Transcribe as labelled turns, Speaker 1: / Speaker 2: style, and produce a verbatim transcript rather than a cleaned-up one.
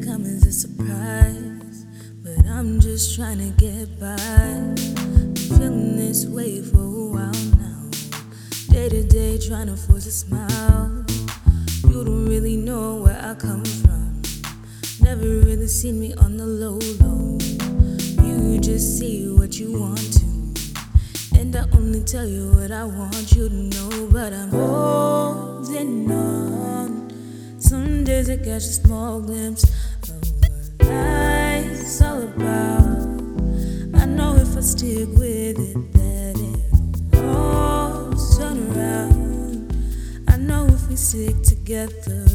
Speaker 1: come as a surprise, but I'm just trying to get by. Been feeling this way for a while now. Day to day trying to force a smile. You don't really know where I come from. Never really seen me on the low low. You just see what you want to, and I only tell you what I want you to know. But I'm holding on. Some days I catch a small glimpse of what life's all about. I know if I stick with it that it'll all turn around. I know if we stick together